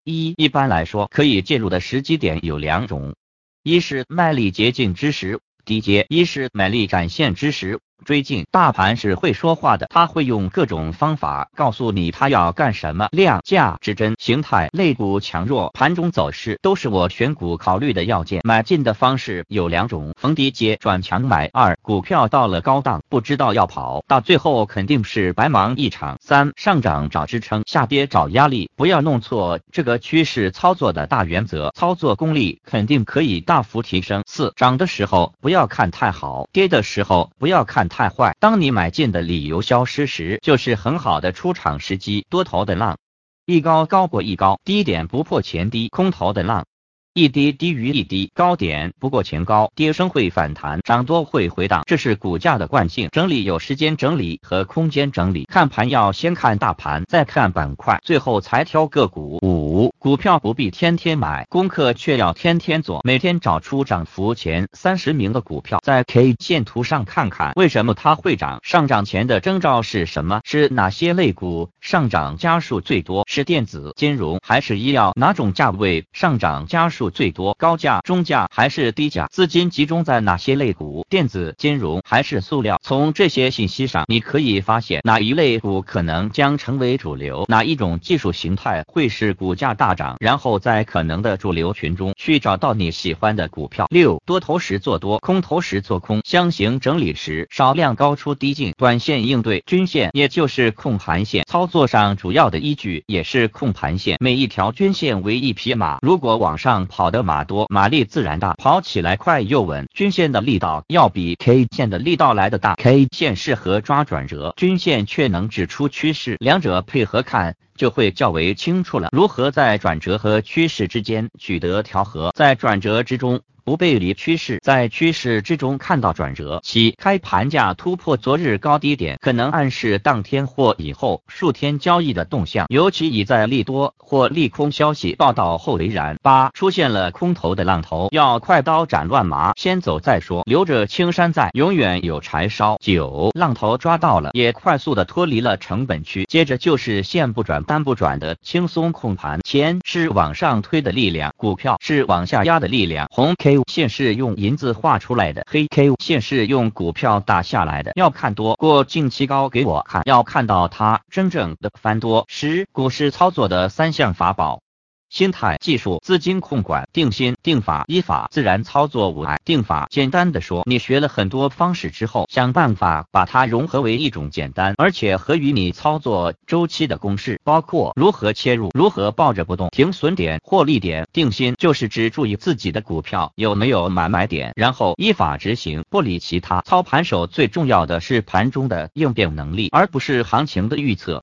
一般来说，可以介入的时机点有两种，一是卖力接近之时低接，一是买力展现之时追进。大盘是会说话的，它会用各种方法告诉你它要干什么。量价之争、形态、类股强弱、盘中走势都是我选股考虑的要件。买进的方式有两种，逢低接转强买。二，股票到了高档不知道要跑，到最后肯定是白忙一场。三，上涨找支撑，下跌找压力，不要弄错这个趋势操作的大原则，操作功力肯定可以大幅提升。四，涨的时候不要看太好，跌的时候不要看太坏。当你买进的理由消失时，就是很好的出场时机。多头的浪，一高高过一高，低点不破前低；空头的浪，一低低于一低，高点不过前高，跌升会反弹，涨多会回档，这是股价的惯性。整理有时间整理和空间整理，看盘要先看大盘，再看板块，最后才挑个股。五，股票不必天天买，功课却要天天做。每天找出涨幅前30名的股票，在 K 线图上看看为什么它会涨，上涨前的征兆是什么，是哪些类股上涨家数最多，是电子、金融还是医药，哪种价位上涨家数最多，高价、中价还是低价，资金集中在哪些类股，电子、金融还是塑料。从这些信息上，你可以发现哪一类股可能将成为主流，哪一种技术形态会使股价大涨，然后在可能的主流群中去找到你喜欢的股票。六，多头时做多，空头时做空，箱型整理时少量高出低进，短线应对均线，也就是控盘线。操作上主要的依据也是控盘线，每一条均线为一匹马，如果往上跑的马多，马力自然大，跑起来快又稳。均线的力道要比 K 线的力道来得大， K 线适合抓转折，均线却能指出趋势，两者配合看就会较为清楚了。如何在转折和趋势之间取得调和，在转折之中不背离趋势，在趋势之中看到转折。七，开盘价突破昨日高低点，可能暗示当天或以后数天交易的动向，尤其以在利多或利空消息报道后为然。八，出现了空头的浪头，要快刀斩乱麻，先走再说，留着青山在，永远有柴烧。九，浪头抓到了，也快速的脱离了成本区，接着就是线不转单不转的轻松控盘。钱是往上推的力量，股票是往下压的力量。红 K 线是用银子画出来的，黑 K 线是用股票打下来的。要看多过近期高给我看，要看到它真正的翻多。十，股市操作的3项法宝：心态、技术、资金控管。定心、定法、依法、自然操作。五，定法简单的说，你学了很多方式之后，想办法把它融合为一种简单而且合于你操作周期的公式，包括如何切入，如何抱着不动，停损点、获利点。定心就是只注意自己的股票有没有买点，然后依法执行，不理其他。操盘手最重要的是盘中的应变能力，而不是行情的预测。